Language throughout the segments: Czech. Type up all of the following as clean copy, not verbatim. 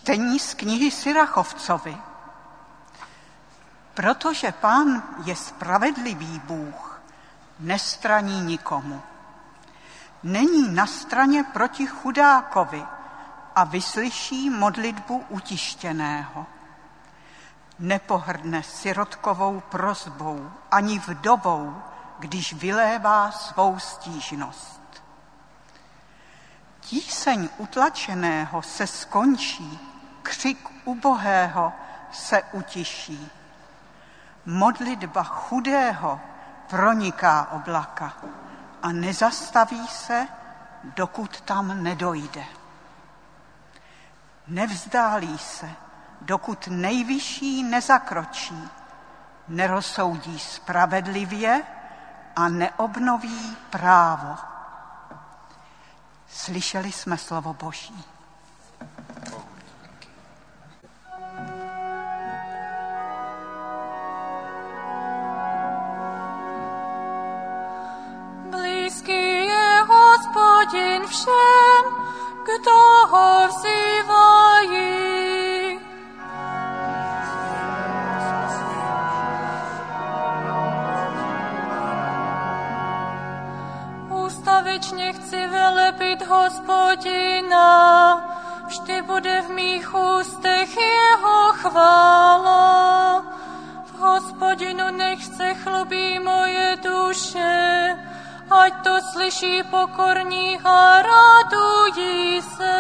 Čtení z knihy Sirachovcovi. Protože Pán je spravedlivý Bůh, nestraní nikomu. Není na straně proti chudákovi a vyslyší modlitbu utištěného. Nepohrdne sirotkovou prosbou ani vdovou, když vylévá svou stížnost. Tíseň utlačeného se skončí, křik ubohého se utiší. Modlitba chudého proniká oblaka a nezastaví se, dokud tam nedojde. Nevzdálí se, dokud nejvyšší nezakročí, nerozsoudí spravedlivě a neobnoví právo. Slyšeli jsme slovo Boží. Blízký je Hospodin všem, kdo ho vzývají. Ústavičně chci velepit Hospodina, vždy bude v mých ústech jeho chvála. V Hospodinu nech se chlubí moje duše, ať to slyší pokorní a radují se.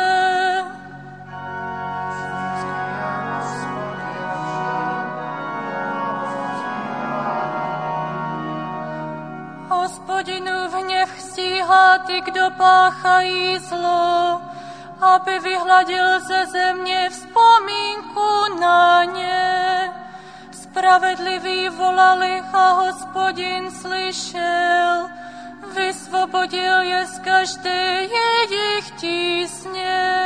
Hospodinu hněv stíhá ty, kdo páchají zlo, aby vyhladil ze země vzpomínku na ně. Spravedliví volali a Hospodin slyšel, vysvobodil je z každé jejich tísně.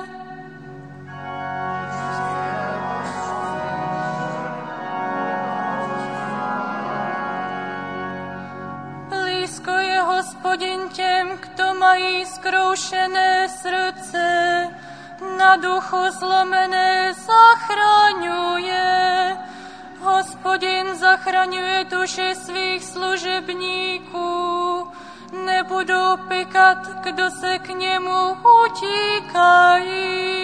Blízko je Hospodin těm, kdo mají zkroušené srdce, na duchu zlomené zachraňuje. Hospodin zachraňuje duši svých služebníků, nebudou pykat, kdo se k němu utíkají.